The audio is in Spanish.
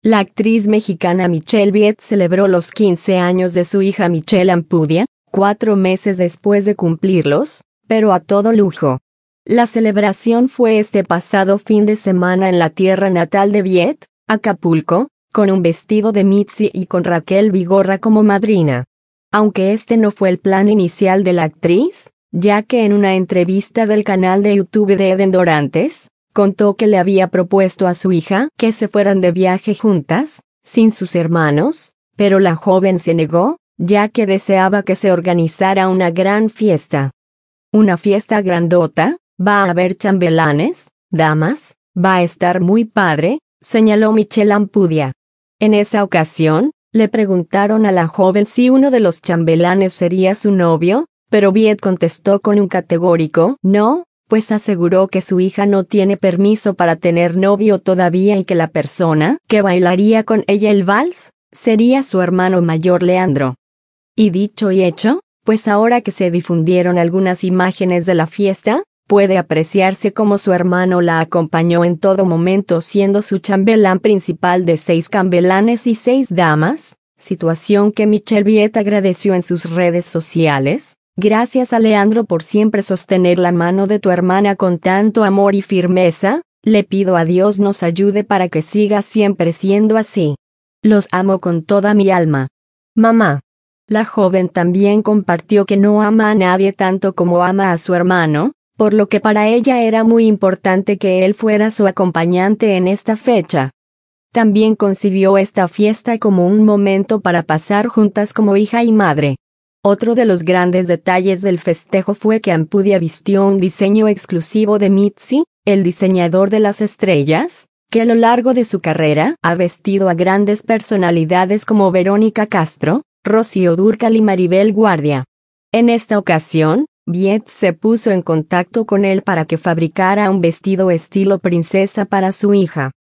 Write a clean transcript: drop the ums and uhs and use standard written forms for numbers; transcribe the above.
La actriz mexicana Michelle Viet celebró los 15 años de su hija Michelle Ampudia, 4 meses después de cumplirlos, pero a todo lujo. La celebración fue este pasado fin de semana en la tierra natal de Viet, Acapulco, con un vestido de Mitzi y con Raquel Vigorra como madrina. Aunque este no fue el plan inicial de la actriz, ya que en una entrevista del canal de YouTube de Eden Dorantes, contó que le había propuesto a su hija que se fueran de viaje juntas, sin sus hermanos, pero la joven se negó, ya que deseaba que se organizara una gran fiesta. Una fiesta grandota, va a haber chambelanes, damas, va a estar muy padre, señaló Michelle Ampudia. En esa ocasión, le preguntaron a la joven si uno de los chambelanes sería su novio, pero Viet contestó con un categórico no, pues aseguró que su hija no tiene permiso para tener novio todavía y que la persona que bailaría con ella el vals sería su hermano mayor Leandro. Y dicho y hecho, pues ahora que se difundieron algunas imágenes de la fiesta, puede apreciarse cómo su hermano la acompañó en todo momento siendo su chambelán principal de 6 chambelanes y 6 damas, situación que Michelle Viet agradeció en sus redes sociales. Gracias a Leandro por siempre sostener la mano de tu hermana con tanto amor y firmeza, le pido a Dios nos ayude para que siga siempre siendo así. Los amo con toda mi alma. Mamá. La joven también compartió que no ama a nadie tanto como ama a su hermano, por lo que para ella era muy importante que él fuera su acompañante en esta fecha. También concibió esta fiesta como un momento para pasar juntas como hija y madre. Otro de los grandes detalles del festejo fue que Ampudia vistió un diseño exclusivo de Mitzi, el diseñador de las estrellas, que a lo largo de su carrera ha vestido a grandes personalidades como Verónica Castro, Rocío Dúrcal y Maribel Guardia. En esta ocasión, Viet se puso en contacto con él para que fabricara un vestido estilo princesa para su hija.